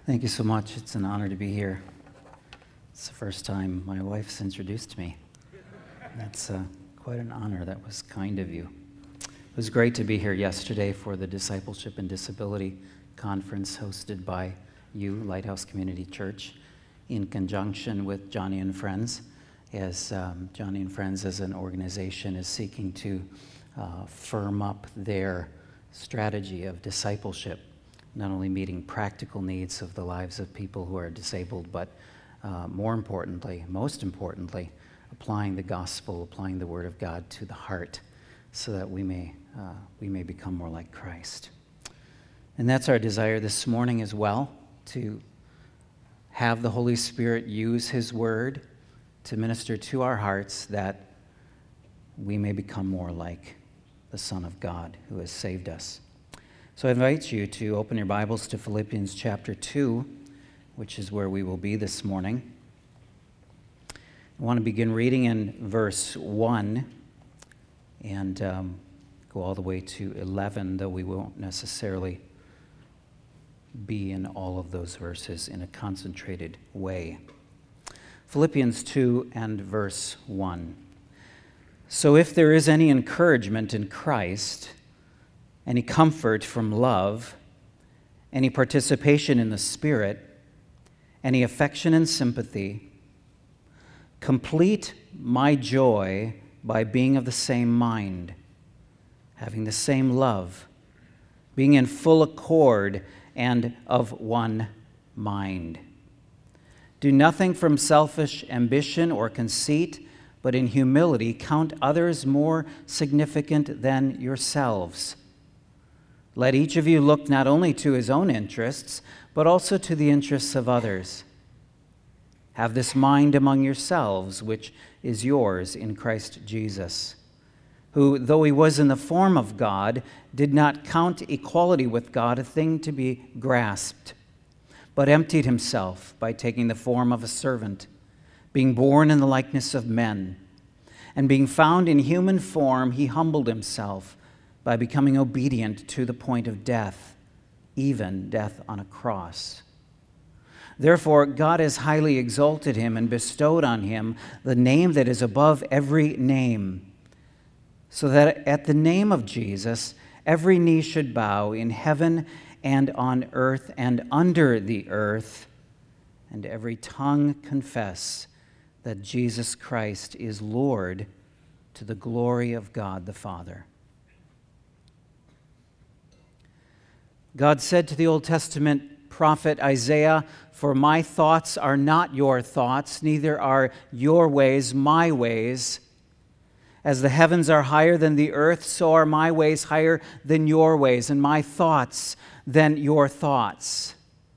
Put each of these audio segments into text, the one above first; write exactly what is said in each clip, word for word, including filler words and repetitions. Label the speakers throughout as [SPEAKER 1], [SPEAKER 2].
[SPEAKER 1] Thank you so much. It's an honor to be here. It's the first time my wife's introduced me. That's uh, quite an honor. That was kind of you. It was great to be here yesterday for the Discipleship and Disability Conference hosted by you, Lighthouse Community Church, in conjunction with Joni and Friends, as um, Joni and Friends as an organization is seeking to uh, firm up their strategy of discipleship, not only meeting practical needs of the lives of people who are disabled, but uh, more importantly, most importantly, applying the gospel, applying the word of God to the heart so that we may, uh, we may become more like Christ. And that's our desire this morning as well, to have the Holy Spirit use His word to minister to our hearts that we may become more like the Son of God who has saved us. So I invite you to open your Bibles to Philippians chapter two, which is where we will be this morning. I want to begin reading in verse one and um, go all the way to eleven, though we won't necessarily be in all of those verses in a concentrated way. Philippians two and verse one. So if there is any encouragement in Christ, any comfort from love, any participation in the Spirit, any affection and sympathy, complete my joy by being of the same mind, having the same love, being in full accord and of one mind. Do nothing from selfish ambition or conceit, but in humility count others more significant than yourselves. Let each of you look not only to his own interests, but also to the interests of others. Have this mind among yourselves, which is yours in Christ Jesus, who, though he was in the form of God, did not count equality with God a thing to be grasped, but emptied himself by taking the form of a servant, being born in the likeness of men. And being found in human form, he humbled himself by becoming obedient to the point of death, even death on a cross. Therefore, God has highly exalted him and bestowed on him the name that is above every name, so that at the name of Jesus, every knee should bow in heaven and on earth and under the earth, and every tongue confess that Jesus Christ is Lord, to the glory of God the Father. God said to the Old Testament prophet Isaiah, "For my thoughts are not your thoughts, neither are your ways my ways. As the heavens are higher than the earth, so are my ways higher than your ways, and my thoughts than your thoughts."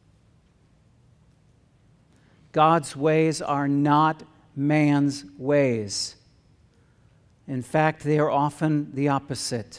[SPEAKER 1] God's ways are not man's ways. In fact, they are often the opposite.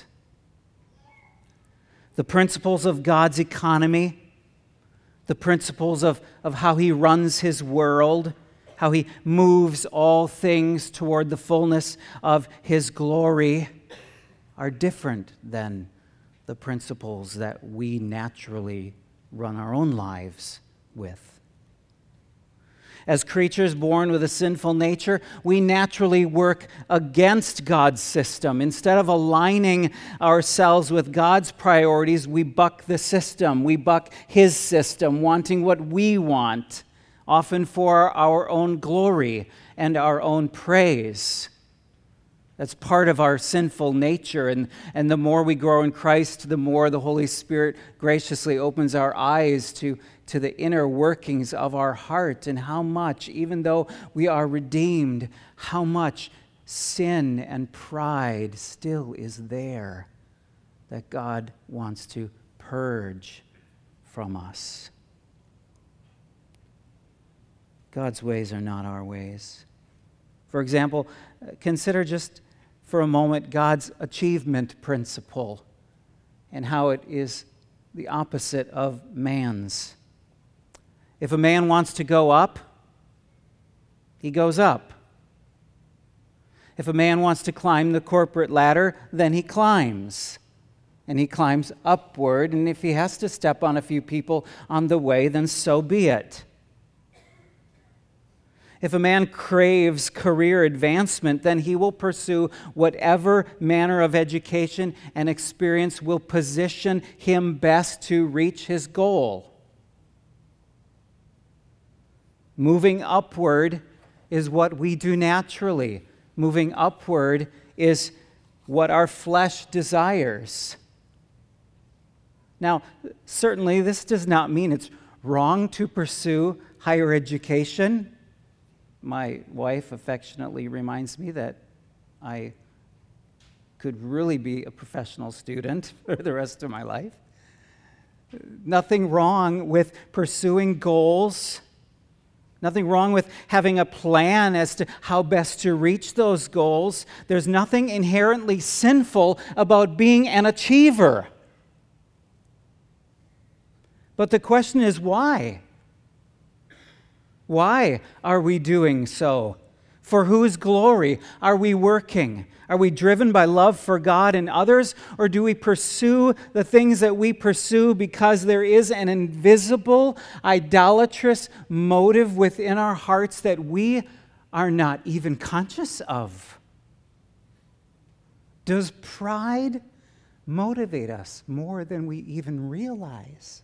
[SPEAKER 1] The principles of God's economy, the principles of, of how he runs his world, how he moves all things toward the fullness of his glory, are different than the principles that we naturally run our own lives with. As creatures born with a sinful nature, we naturally work against God's system. Instead of aligning ourselves with God's priorities, we buck the system. We buck his system, wanting what we want, often for our own glory and our own praise. That's part of our sinful nature, and, and the more we grow in Christ, the more the Holy Spirit graciously opens our eyes to, to the inner workings of our heart, and how much, even though we are redeemed, how much sin and pride still is there that God wants to purge from us. God's ways are not our ways. For example, consider just for a moment God's achievement principle and how it is the opposite of man's. If a man wants to go up, he goes up. If a man wants to climb the corporate ladder, then he climbs. and he climbs upward, and if he has to step on a few people on the way, then so be it. If a man craves career advancement, then he will pursue whatever manner of education and experience will position him best to reach his goal. Moving upward is what we do naturally. Moving upward is what our flesh desires. Now, certainly this does not mean it's wrong to pursue higher education. My wife affectionately reminds me that I could really be a professional student for the rest of my life. Nothing wrong with pursuing goals. Nothing wrong with having a plan as to how best to reach those goals. There's nothing inherently sinful about being an achiever. But the question is why? Why are we doing so? For whose glory are we working? Are we driven by love for God and others, or do we pursue the things that we pursue because there is an invisible, idolatrous motive within our hearts that we are not even conscious of? Does pride motivate us more than we even realize?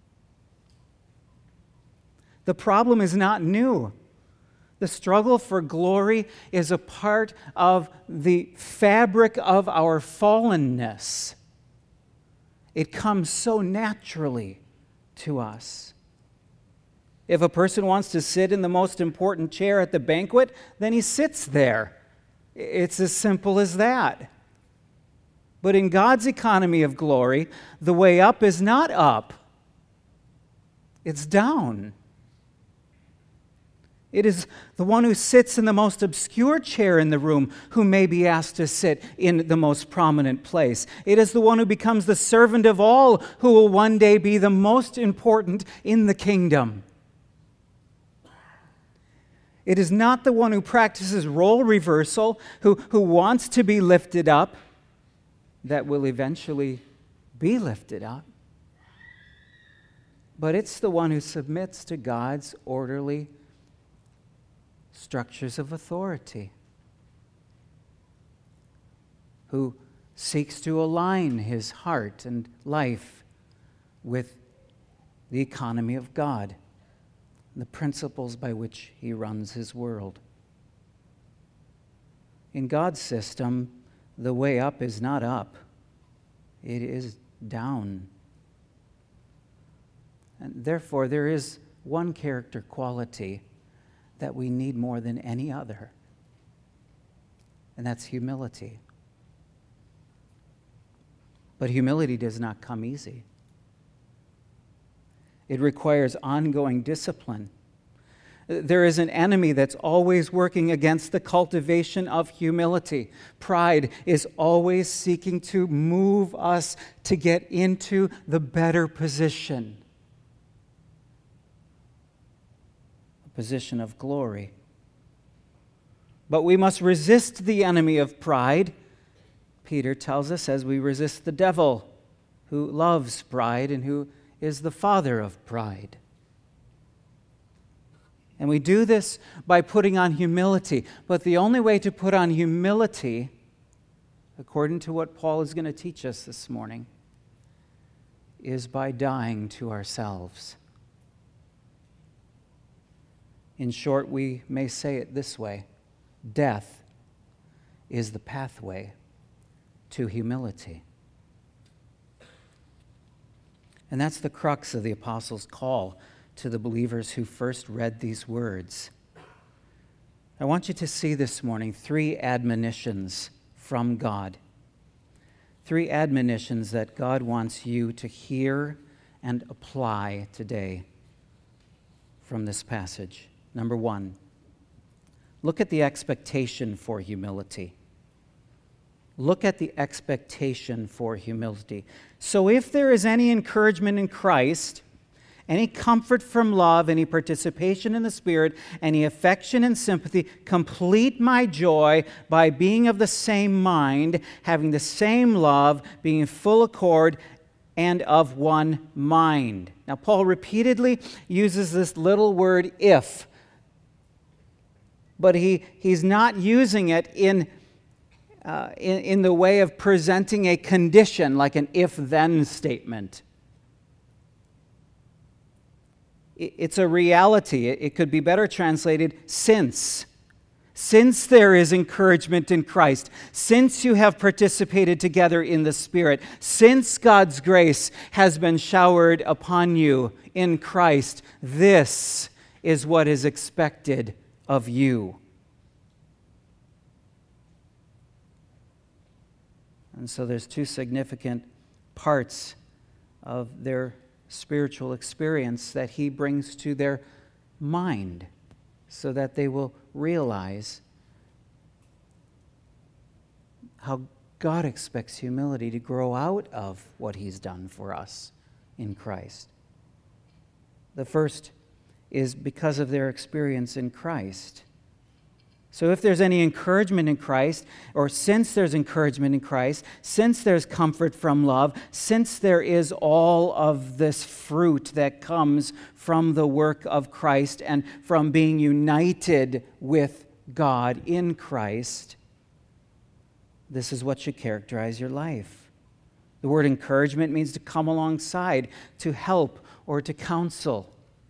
[SPEAKER 1] The problem is not new. The struggle for glory is a part of the fabric of our fallenness. It comes so naturally to us. If a person wants to sit in the most important chair at the banquet, then he sits there. It's as simple as that. But in God's economy of glory, the way up is not up. It's down. It is the one who sits in the most obscure chair in the room who may be asked to sit in the most prominent place. It is the one who becomes the servant of all who will one day be the most important in the kingdom. It is not the one who practices role reversal, who, who wants to be lifted up, that will eventually be lifted up. But it's the one who submits to God's orderly structures of authority, who seeks to align his heart and life with the economy of God, the principles by which he runs his world. In God's system, the way up is not up, it is down. And therefore, there is one character quality that we need more than any other, and that's humility. But humility does not come easy. It requires ongoing discipline. There is an enemy that's always working against the cultivation of humility. Pride is always seeking to move us to get into the better position. Position of glory. But we must resist the enemy of pride, Peter tells us, as we resist the devil, who loves pride and who is the father of pride. And we do this by putting on humility. But the only way to put on humility, according to what Paul is going to teach us this morning, is by dying to ourselves. In short, we may say it this way: death is the pathway to humility. And that's the crux of the apostles' call to the believers who first read these words. I want you to see this morning three admonitions from God. Three admonitions that God wants you to hear and apply today from this passage. Number one, look at the expectation for humility. Look at the expectation for humility. So if there is any encouragement in Christ, Any comfort from love, any participation in the Spirit, any affection and sympathy, complete my joy by being of the same mind, having the same love, being in full accord, and of one mind. Now, Paul repeatedly uses this little word if, but he, he's not using it in, uh, in, in the way of presenting a condition, like an if-then statement. It's a reality. It could be better translated, since. Since there is encouragement in Christ, since you have participated together in the Spirit, since God's grace has been showered upon you in Christ, this is what is expected of you. And so there's two significant parts of their spiritual experience that he brings to their mind so that they will realize how God expects humility to grow out of what he's done for us in Christ. The first is because of their experience in Christ. So if there's any encouragement in Christ, or since there's encouragement in Christ, since there's comfort from love, since there is all of this fruit that comes from the work of Christ and from being united with God in Christ, this is what should characterize your life. The word encouragement means to come alongside, to help, or to counsel.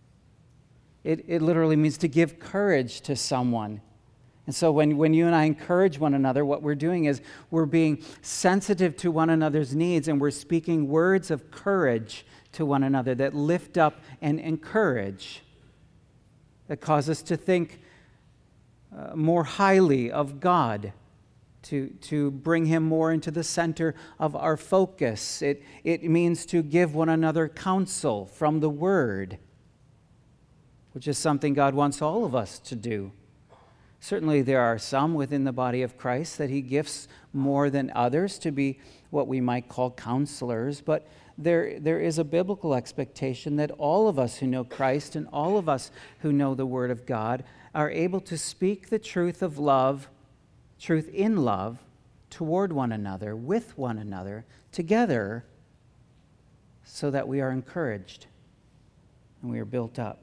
[SPEAKER 1] It, it literally means to give courage to someone. And so when, when you and I encourage one another, what we're doing is we're being sensitive to one another's needs, and we're speaking words of courage to one another that lift up and encourage, that cause us to think uh, more highly of God, to, to bring him more into the center of our focus. It, it means to give one another counsel from the Word, which is something God wants all of us to do. Certainly there are some within the body of Christ that he gifts more than others to be what we might call counselors, but there, there is a biblical expectation that all of us who know Christ and all of us who know the Word of God are able to speak the truth of love, truth in love, toward one another, with one another, together, so that we are encouraged and we are built up.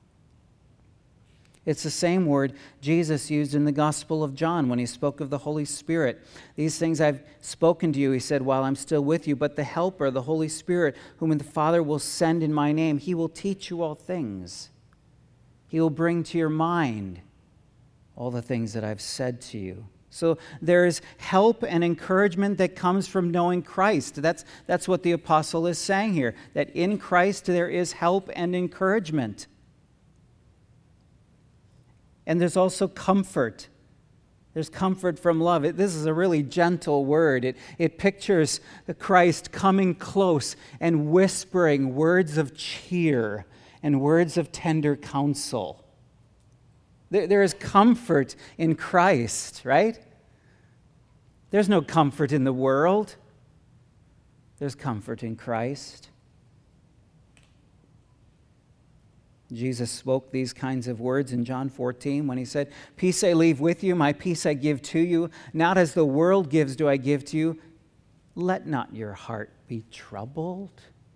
[SPEAKER 1] It's the same word Jesus used in the Gospel of John when he spoke of the Holy Spirit. These things I've spoken to you, he said, while I'm still with you, but the Helper, the Holy Spirit, whom the Father will send in my name, he will teach you all things. He will bring to your mind all the things that I've said to you. So there is help and encouragement that comes from knowing Christ. That's, that's what the apostle is saying here, that in Christ there is help and encouragement. And there's also comfort. There's comfort from love. It, this is a really gentle word. It, it pictures the Christ coming close and whispering words of cheer and words of tender counsel. There, there is comfort in Christ, right? There's no comfort in the world. There's comfort in Christ. Jesus spoke these kinds of words in John fourteen when he said, "Peace I leave with you, my peace I give to you. Not as the world gives do I give to you. Let not your heart be troubled,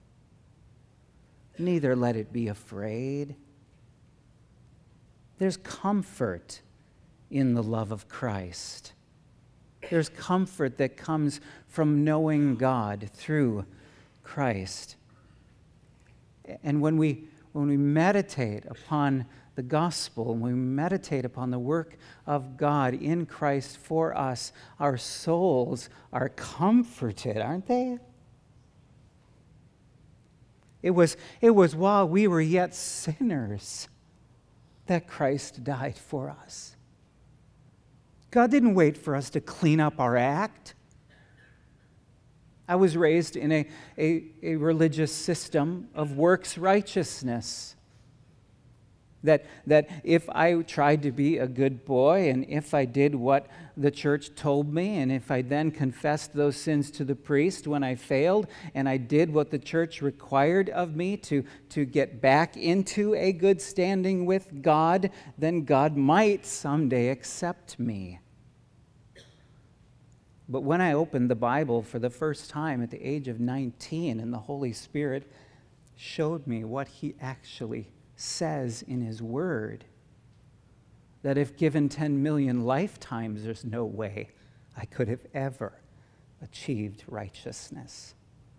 [SPEAKER 1] neither let it be afraid." There's comfort in the love of Christ. There's comfort that comes from knowing God through Christ. And when we When we meditate upon the gospel, when we meditate upon the work of God in Christ for us, our souls are comforted, aren't they? It was, it was while we were yet sinners that Christ died for us. God didn't wait for us to clean up our act. I was raised in a, a, a religious system of works righteousness. That, that if I tried to be a good boy, and if I did what the church told me, and if I then confessed those sins to the priest when I failed, and I did what the church required of me to, to get back into a good standing with God, then God might someday accept me. But when I opened the Bible for the first time at the age of nineteen, and the Holy Spirit showed me what He actually says in His Word, that if given ten million lifetimes, there's no way I could have ever achieved righteousness.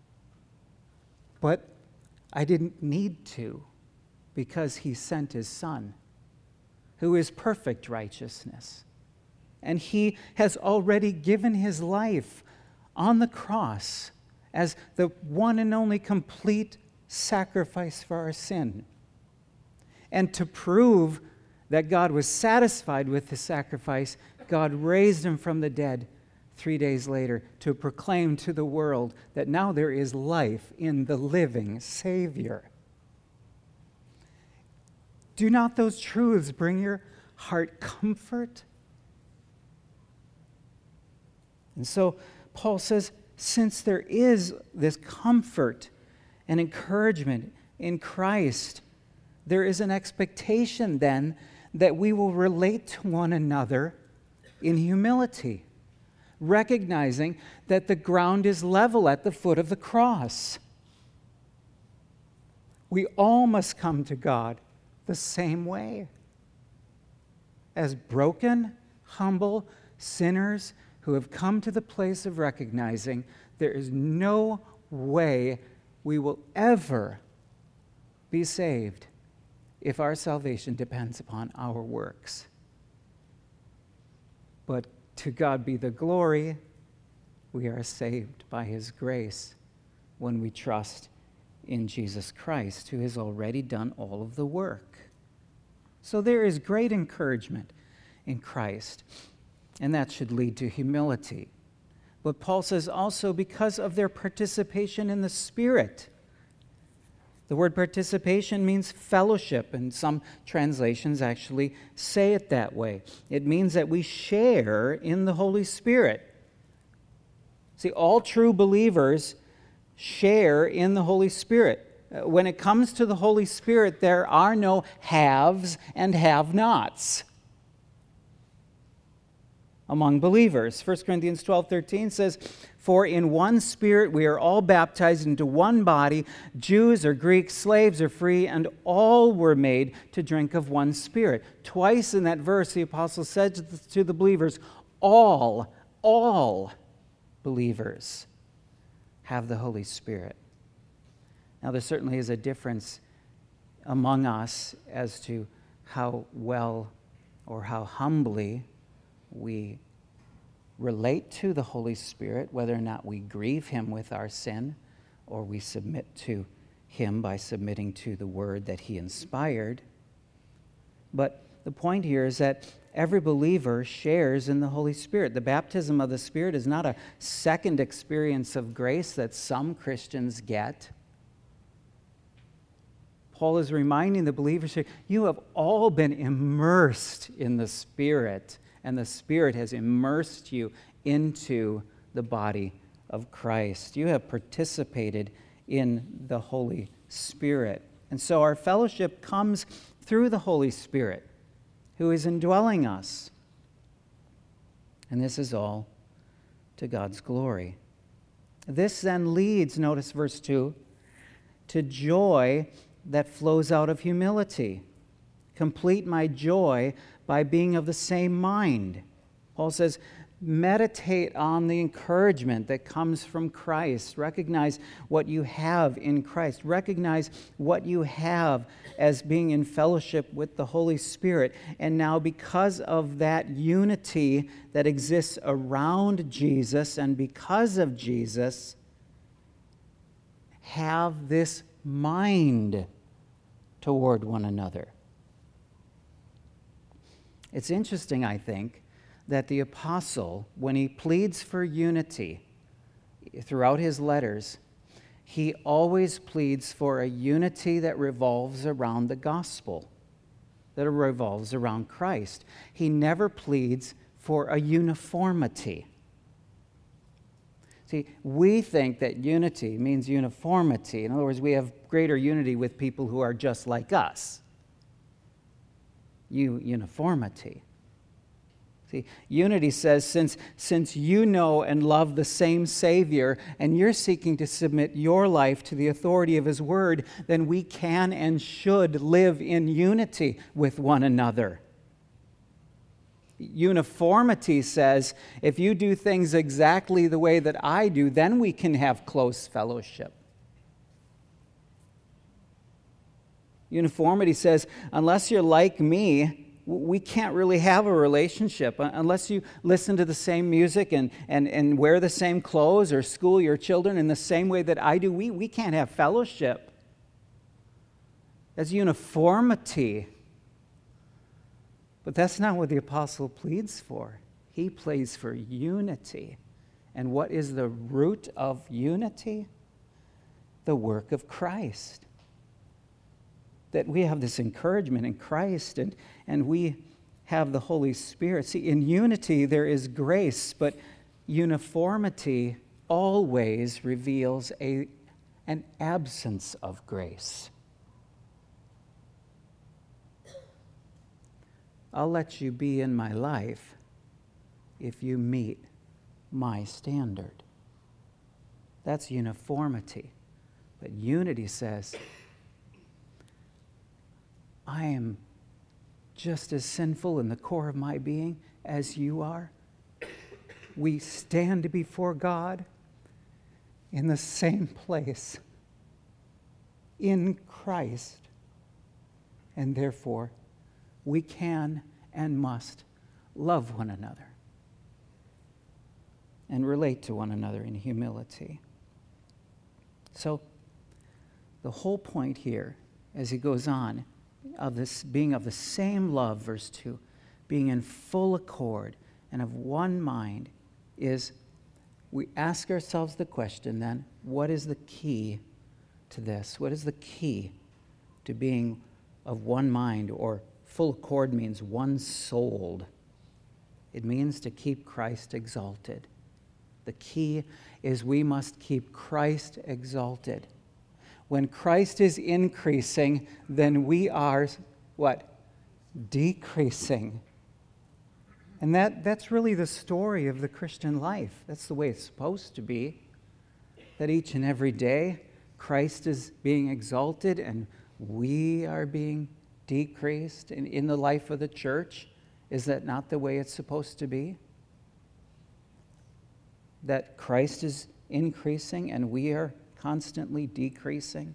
[SPEAKER 1] But I didn't need to, because He sent His Son, who is perfect righteousness. And He has already given His life on the cross as the one and only complete sacrifice for our sin. And to prove that God was satisfied with the sacrifice, God raised Him from the dead three days later to proclaim to the world that now there is life in the living Savior. Do not those truths bring your heart comfort? And so Paul says, since there is this comfort and encouragement in Christ, there is an expectation then that we will relate to one another in humility, recognizing that the ground is level at the foot of the cross. We all must come to God the same way, as broken, humble sinners who have come to the place of recognizing there is no way we will ever be saved if our salvation depends upon our works. But to God be the glory, we are saved by His grace when we trust in Jesus Christ, who has already done all of the work. So there is great encouragement in Christ, and that should lead to humility. But Paul says also because of their participation in the Spirit. The word participation means fellowship, and some translations actually say it that way. It means that we share in the Holy Spirit. See, all true believers share in the Holy Spirit. When it comes to the Holy Spirit, there are no haves and have-nots among believers. First Corinthians twelve thirteen says, "For in one Spirit we are all baptized into one body, Jews or Greeks, slaves or free, and all were made to drink of one Spirit." Twice in that verse, the apostle said to the, to the believers, all, all believers have the Holy Spirit. Now, there certainly is a difference among us as to how well or how humbly we relate to the Holy Spirit, whether or not we grieve Him with our sin, or we submit to Him by submitting to the Word that He inspired. But the point here is that every believer shares in the Holy Spirit. The baptism of the Spirit is not a second experience of grace that some Christians get. Paul is reminding the believers here, you have all been immersed in the Spirit, and the Spirit has immersed you into the body of Christ. You have participated in the Holy Spirit. And so our fellowship comes through the Holy Spirit, who is indwelling us. And this is all to God's glory. This then leads, notice verse two, to joy that flows out of humility. Complete my joy by being of the same mind. Paul says, meditate on the encouragement that comes from Christ. Recognize what you have in Christ. Recognize what you have as being in fellowship with the Holy Spirit. And now, because of that unity that exists around Jesus and because of Jesus, have this mind toward one another. It's interesting, I think, that the apostle, when he pleads for unity throughout his letters, he always pleads for a unity that revolves around the gospel. that revolves around Christ. He never pleads for a uniformity. See, we think that unity means uniformity. In other words, we have greater unity with people who are just like us. You, uniformity. See, unity says, since, since you know and love the same Savior, and you're seeking to submit your life to the authority of His Word, then we can and should live in unity with one another. Uniformity says, if you do things exactly the way that I do, then we can have close fellowship. Uniformity says, unless you're like me, we can't really have a relationship. Unless you listen to the same music and, and, and wear the same clothes or school your children in the same way that I do, we, we can't have fellowship. That's uniformity. But that's not what the apostle pleads for. He pleads for unity. And what is the root of unity? The work of Christ. That we have this encouragement in Christ, and, and we have the Holy Spirit. See, in unity there is grace, but uniformity always reveals a, an absence of grace. I'll let you be in my life if you meet my standard. That's uniformity. But unity says, I am just as sinful in the core of my being as you are. We stand before God in the same place in Christ, and therefore we can and must love one another and relate to one another in humility. So the whole point here, as he goes on, of this being of the same love, verse two, being in full accord and of one mind, is we ask ourselves the question then, what is the key to this? What is the key to being of one mind? Or full accord means one-souled. It means to keep Christ exalted. The key is we must keep Christ exalted. When Christ is increasing, then we are, what? Decreasing. And that, that's really the story of the Christian life. That's the way it's supposed to be. That each and every day, Christ is being exalted and we are being decreased in, in the life of the church. Is that not the way it's supposed to be? That Christ is increasing and we are constantly decreasing.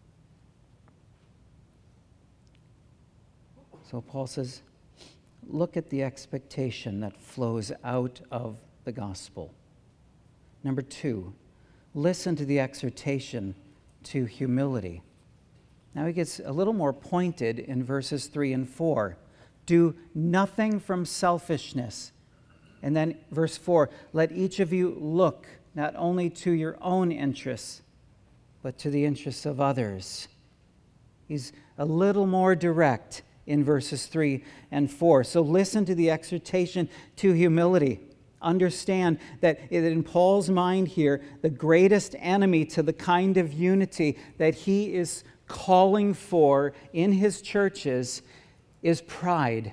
[SPEAKER 1] So Paul says, look at the expectation that flows out of the gospel. Number two, listen to the exhortation to humility. Now he gets a little more pointed in verses three and four. Do nothing from selfishness. And then verse four, let each of you look not only to your own interests, but to the interests of others. He's a little more direct in verses three and four. So listen to the exhortation to humility. Understand that in Paul's mind here, the greatest enemy to the kind of unity that he is calling for in his churches is pride.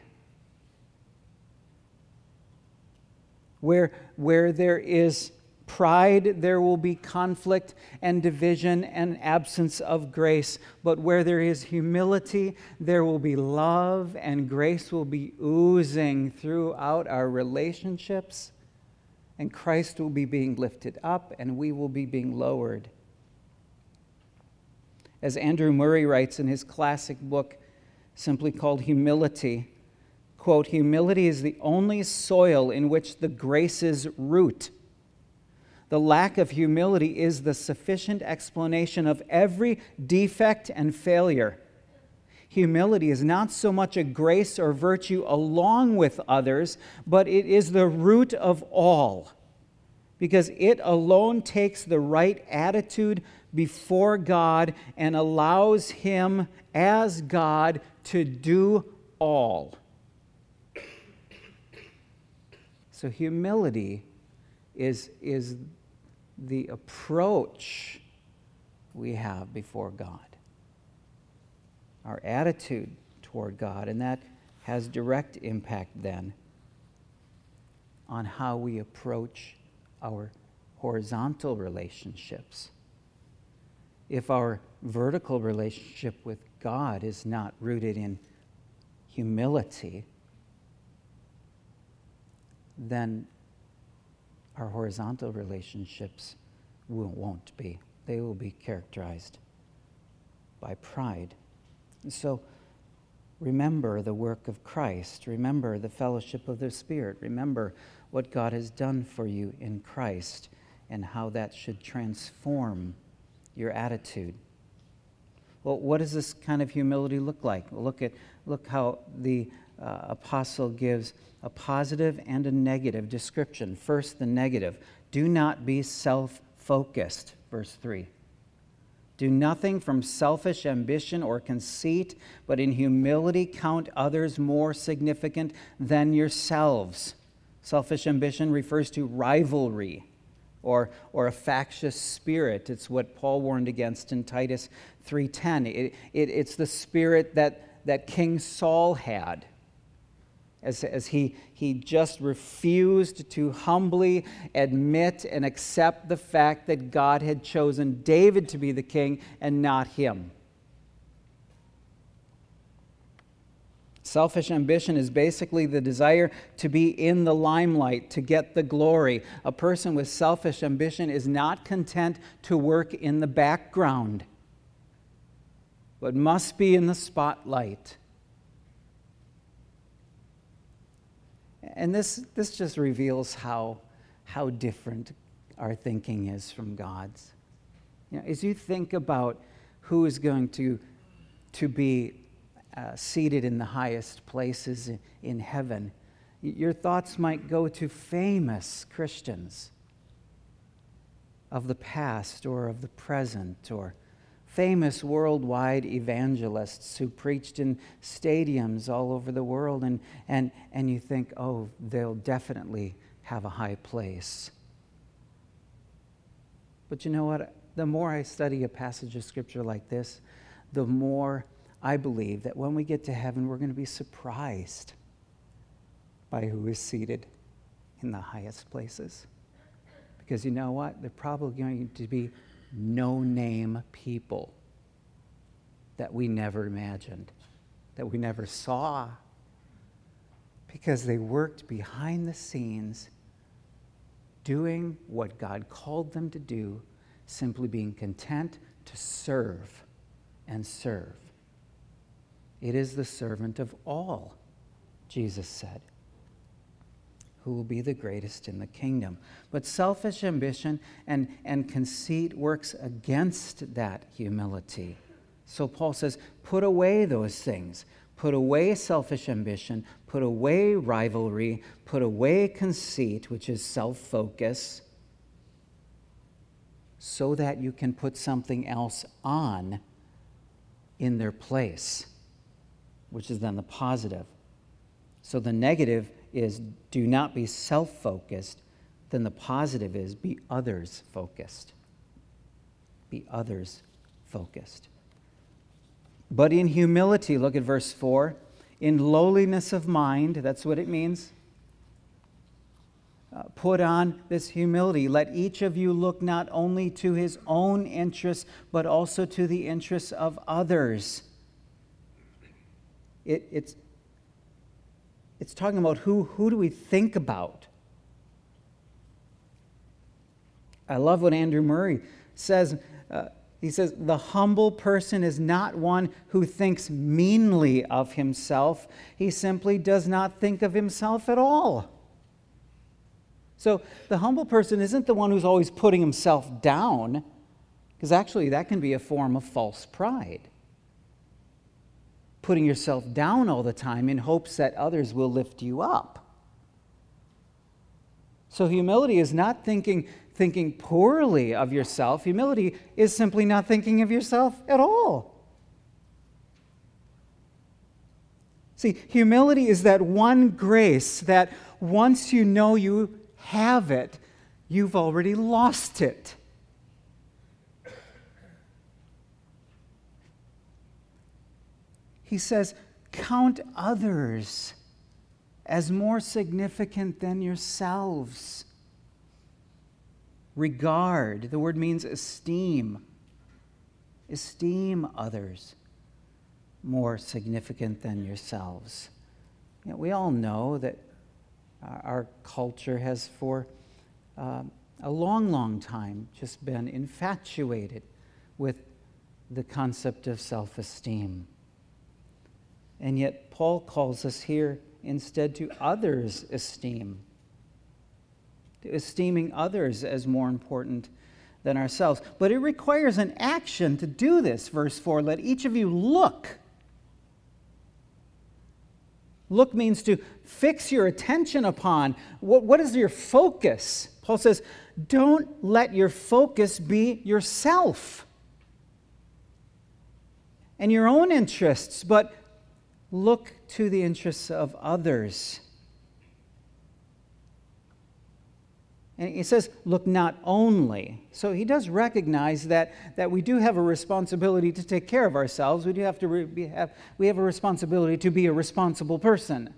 [SPEAKER 1] Where, where there is pride, there will be conflict and division and absence of grace. But where there is humility, there will be love, and grace will be oozing throughout our relationships. And Christ will be being lifted up, and we will be being lowered. As Andrew Murray writes in his classic book, simply called Humility, quote, humility is the only soil in which the graces root. The lack of humility is the sufficient explanation of every defect and failure. Humility is not so much a grace or virtue along with others, but it is the root of all, because it alone takes the right attitude before God and allows Him as God to do all. So humility is, is the approach we have before God, our attitude toward God, and that has direct impact then on how we approach our horizontal relationships. If our vertical relationship with God is not rooted in humility, then our horizontal relationships will, won't be. They will be characterized by pride. And so remember the work of Christ. Remember the fellowship of the Spirit. Remember what God has done for you in Christ and how that should transform your attitude. Well, what does this kind of humility look like? Well, look at look how the uh, apostle gives a positive and a negative description. First, the negative. Do not be self-focused, verse three. Do nothing from selfish ambition or conceit, but in humility count others more significant than yourselves. Selfish ambition refers to rivalry or, or a factious spirit. It's what Paul warned against in Titus three ten. It, it, it's the spirit that, that King Saul had. As, as he, he just refused to humbly admit and accept the fact that God had chosen David to be the king and not him. Selfish ambition is basically the desire to be in the limelight, to get the glory. A person with selfish ambition is not content to work in the background, but must be in the spotlight. And this, this just reveals how, how different our thinking is from God's. You know, as you think about who is going to, to be uh, seated in the highest places in, in heaven, your thoughts might go to famous Christians of the past or of the present, or famous worldwide evangelists who preached in stadiums all over the world, and, and, and you think, oh, they'll definitely have a high place. But you know what? The more I study a passage of Scripture like this, the more I believe that when we get to heaven, we're going to be surprised by who is seated in the highest places. Because you know what? They're probably going to be no-name people that we never imagined, that we never saw, because they worked behind the scenes doing what God called them to do, simply being content to serve and serve. It is the servant of all, Jesus said, who will be the greatest in the kingdom. But selfish ambition and, and conceit works against that humility. So Paul says, put away those things. Put away selfish ambition. Put away rivalry. Put away conceit, which is self-focus, so that you can put something else on in their place, which is then the positive. So the negative is do not be self-focused, then the positive is be others-focused. Be others-focused. But in humility, look at verse four, in lowliness of mind, that's what it means. Uh, put on this humility. Let each of you look not only to his own interests, but also to the interests of others. It, it's It's talking about who, who do we think about. I love what Andrew Murray says. Uh, he says, the humble person is not one who thinks meanly of himself. He simply does not think of himself at all. So the humble person isn't the one who's always putting himself down, because actually that can be a form of false pride. Putting yourself down all the time in hopes that others will lift you up. So humility is not thinking, thinking poorly of yourself. Humility is simply not thinking of yourself at all.
[SPEAKER 2] See, humility is that one grace that once you know you have it, you've already lost it. He says, count others as more significant than yourselves. Regard, the word means esteem. Esteem others more significant than yourselves. You know, we all know that our culture has for uh, a long, long time just been infatuated with the concept of self-esteem. And yet Paul calls us here instead to others' esteem, to esteeming others as more important than ourselves. But it requires an action to do this. Verse four, let each of you look. Look means to fix your attention upon. What, what is your focus? Paul says, don't let your focus be yourself and your own interests, but look to the interests of others. And he says, look not only. So he does recognize that, that we do have a responsibility to take care of ourselves. We do have to re- be, have, we have a responsibility to be a responsible person.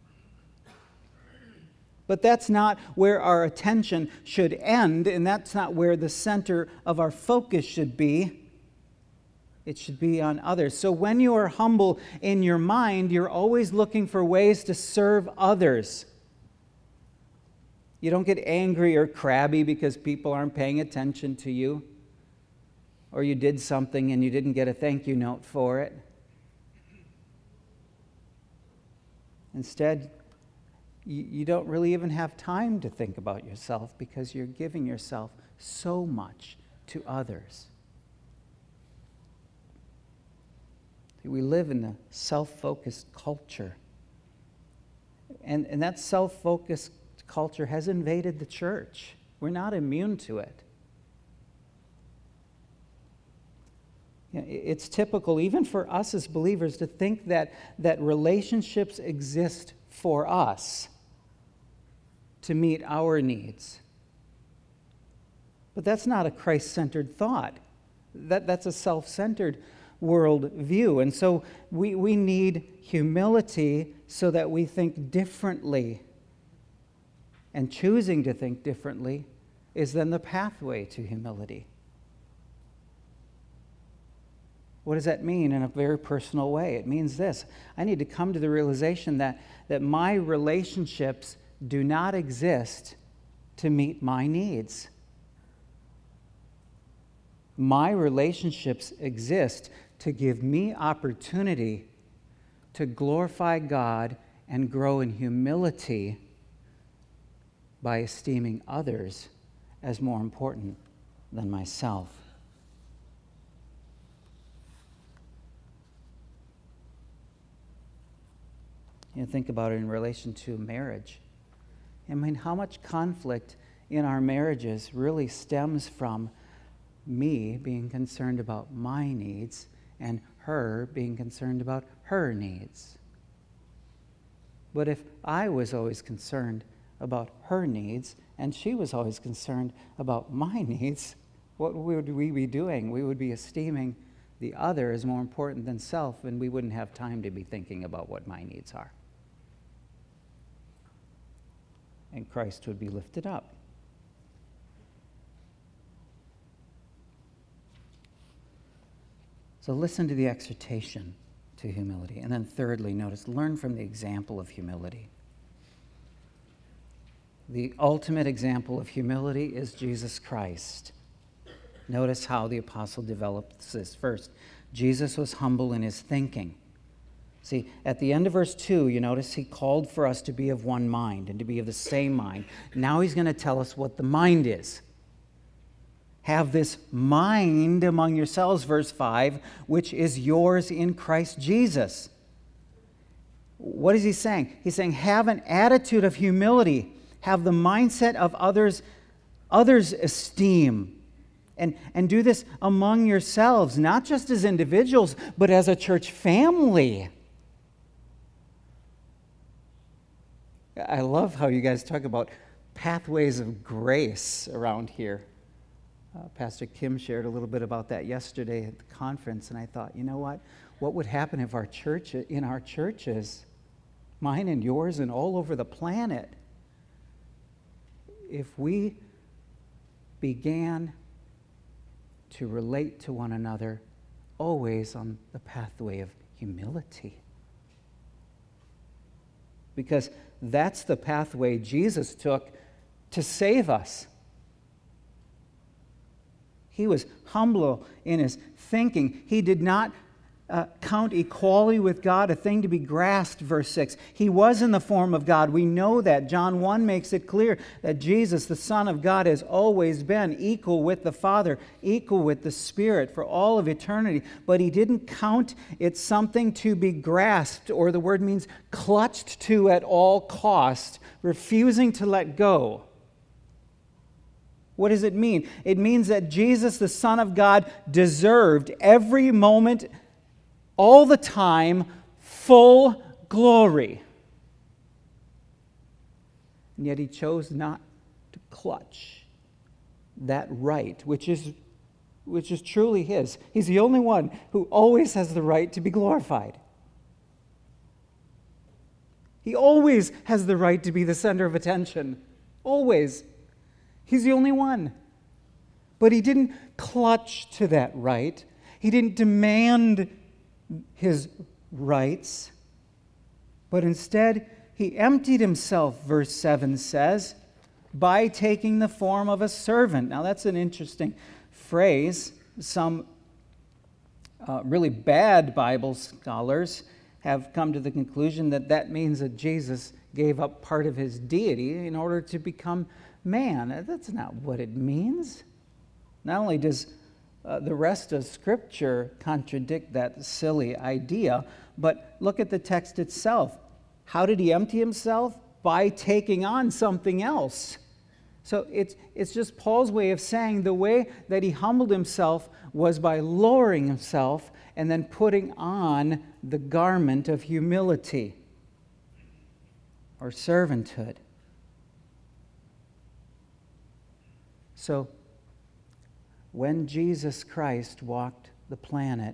[SPEAKER 2] But that's not where our attention should end, and that's not where the center of our focus should be. It should be on others. So when you are humble in your mind, you're always looking for ways to serve others. You don't get angry or crabby because people aren't paying attention to you, or you did something and you didn't get a thank you note for it. Instead, you, you don't really even have time to think about yourself because you're giving yourself so much to others. We live in a self-focused culture. And, and that self-focused culture has invaded the church. We're not immune to it. You know, it's typical, even for us as believers, to think that, that relationships exist for us to meet our needs. But that's not a Christ-centered thought. That, that's a self-centered world view. And so we, we need humility so that we think differently. And choosing to think differently is then the pathway to humility. What does that mean in a very personal way? It means this. I need to come to the realization that, that my relationships do not exist to meet my needs. My relationships exist to give me opportunity to glorify God and grow in humility by esteeming others as more important than myself. You know, think about it in relation to marriage. I mean, how much conflict in our marriages really stems from me being concerned about my needs and her being concerned about her needs. But if I was always concerned about her needs and she was always concerned about my needs, what would we be doing? We would be esteeming the other as more important than self, and we wouldn't have time to be thinking about what my needs are. And Christ would be lifted up. So listen to the exhortation to humility. And then thirdly, notice, learn from the example of humility. The ultimate example of humility is Jesus Christ. Notice how the apostle develops this. First, Jesus was humble in his thinking. See, at the end of verse two, you notice he called for us to be of one mind and to be of the same mind. Now he's going to tell us what the mind is. Have this mind among yourselves, verse five, which is yours in Christ Jesus. What is he saying? He's saying, have an attitude of humility. Have the mindset of others, others' esteem. And, and do this among yourselves, not just as individuals, but as a church family. I love how you guys talk about pathways of grace around here. Uh, Pastor Kim shared a little bit about that yesterday at the conference, and I thought, you know what? What would happen if our church, in our churches, mine and yours and all over the planet, if we began to relate to one another always on the pathway of humility? Because that's the pathway Jesus took to save us. He was humble in his thinking. He did not uh, count equality with God a thing to be grasped, verse six. He was in the form of God. We know that. John one makes it clear that Jesus, the Son of God, has always been equal with the Father, equal with the Spirit for all of eternity. But he didn't count it something to be grasped, or the word means clutched to at all cost, refusing to let go. What does it mean? It means that Jesus, the Son of God, deserved every moment, all the time, full glory. And yet he chose not to clutch that right, which is, which is truly his. He's the only one who always has the right to be glorified. He always has the right to be the center of attention. Always. He's the only one. But he didn't clutch to that right. He didn't demand his rights. But instead, he emptied himself, verse seven says, by taking the form of a servant. Now that's an interesting phrase. Some uh, really bad Bible scholars have come to the conclusion that that means that Jesus gave up part of his deity in order to become man. That's not what it means. Not only does uh, the rest of Scripture contradict that silly idea, but look at the text itself. How did he empty himself? By taking on something else. So it's, it's just Paul's way of saying the way that he humbled himself was by lowering himself and then putting on the garment of humility or servanthood. So, when Jesus Christ walked the planet,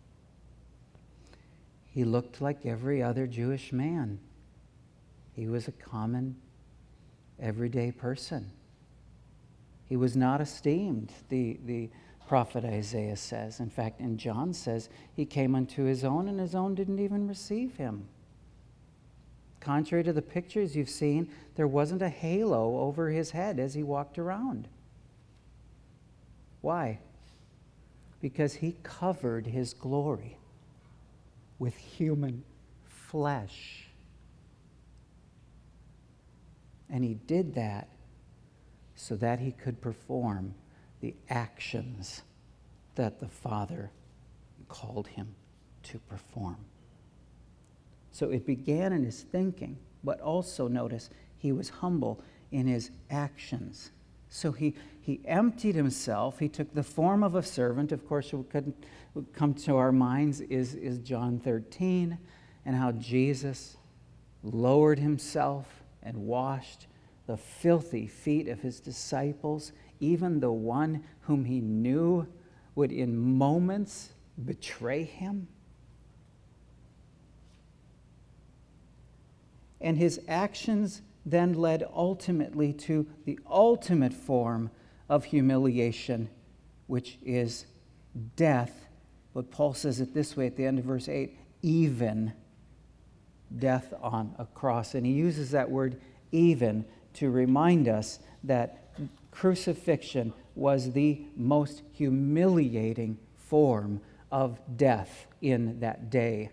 [SPEAKER 2] he looked like every other Jewish man. He was a common, everyday person. He was not esteemed, the, the prophet Isaiah says. In fact, in John says, he came unto his own, and his own didn't even receive him. Contrary to the pictures you've seen, there wasn't a halo over his head as he walked around. Why? Because he covered his glory with human flesh. And he did that so that he could perform the actions that the Father called him to perform. So it began in his thinking, but also notice he was humble in his actions. So he, he emptied himself. He took the form of a servant. Of course, what could come to our minds is, is John thirteen and how Jesus lowered himself and washed the filthy feet of his disciples, even the one whom he knew would in moments betray him. And his actions then led ultimately to the ultimate form of humiliation, which is death. But Paul says it this way at the end of verse eight, even death on a cross. And he uses that word even to remind us that crucifixion was the most humiliating form of death in that day.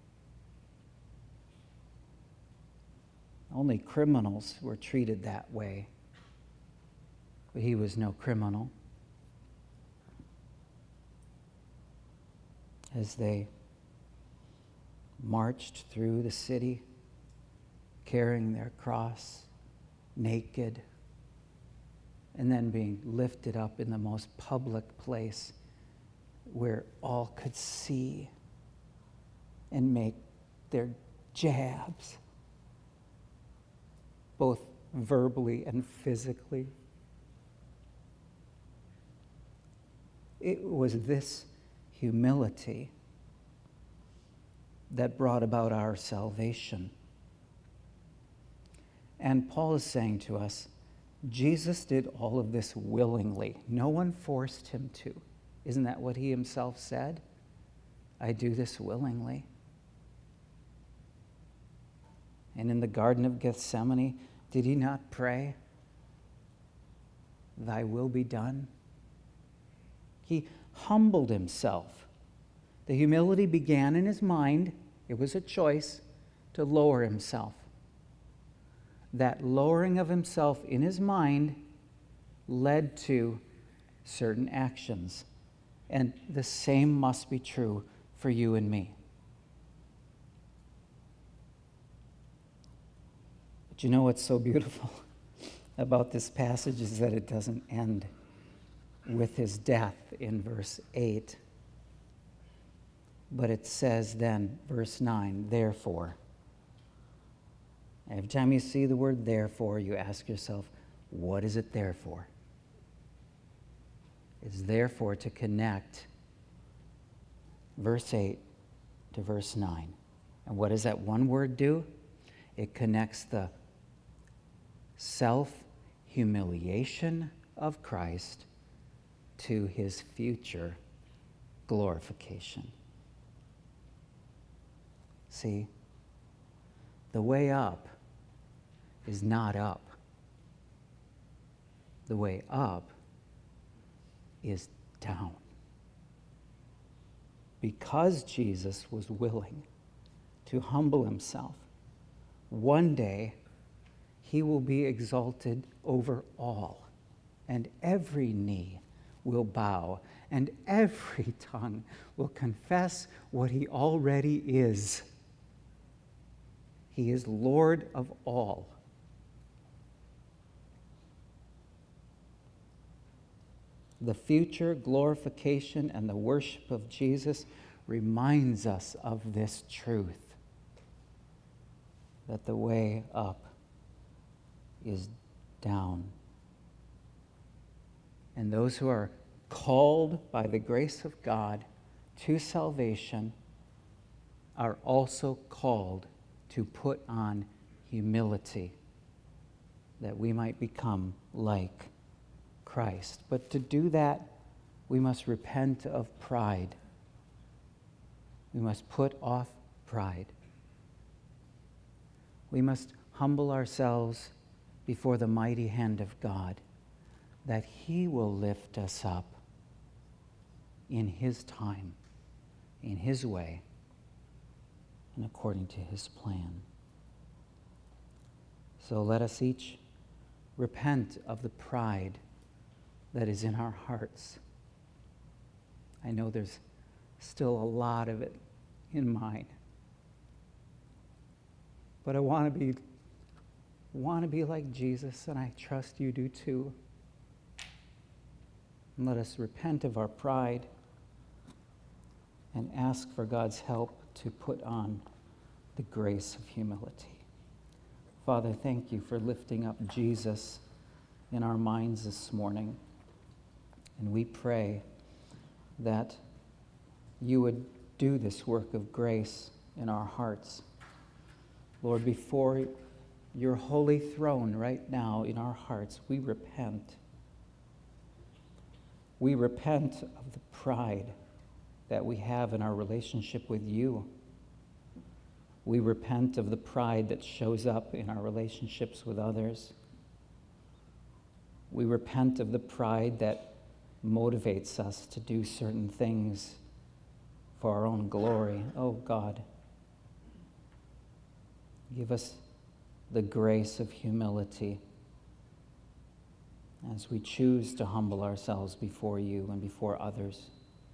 [SPEAKER 2] Only criminals were treated that way. But he was no criminal. As they marched through the city, carrying their cross, naked, and then being lifted up in the most public place where all could see and make their jabs both verbally and physically. It was this humility that brought about our salvation. And Paul is saying to us, Jesus did all of this willingly. No one forced him to. Isn't that what he himself said? I do this willingly. And in the Garden of Gethsemane, did he not pray, "Thy will be done"? He humbled himself. The humility began in his mind. It was a choice to lower himself. That lowering of himself in his mind led to certain actions. And the same must be true for you and me. But you know what's so beautiful about this passage is that it doesn't end with his death in verse eight. But it says then, verse nine, therefore. Every time you see the word therefore, you ask yourself, what is it there for? It's therefore to connect verse eight to verse nine. And what does that one word do? It connects the self-humiliation of Christ to his future glorification. See, the way up is not up. The way up is down. Because Jesus was willing to humble himself, one day he will be exalted over all, and every knee will bow, and every tongue will confess what he already is. He is Lord of all. The future glorification and the worship of Jesus reminds us of this truth, that the way up is down. And those who are called by the grace of God to salvation are also called to put on humility, that we might become like Christ. But to do that, we must repent of pride. We must put off pride. We must humble ourselves before the mighty hand of God, that he will lift us up in his time, in his way, and according to his plan. So let us each repent of the pride that is in our hearts. I know there's still a lot of it in mine. But I want to be want to be like Jesus, and I trust you do too. And let us repent of our pride and ask for God's help to put on the grace of humility. Father, thank you for lifting up Jesus in our minds this morning. And we pray that you would do this work of grace in our hearts. Lord, before your holy throne right now in our hearts, we repent. We repent of the pride that we have in our relationship with you. We repent of the pride that shows up in our relationships with others. We repent of the pride that motivates us to do certain things for our own glory. Oh God, give us the grace of humility as we choose to humble ourselves before you and before others.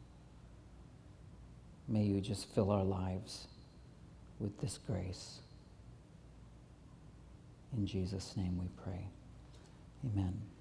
[SPEAKER 2] May you just fill our lives with this grace. In Jesus' name we pray. Amen.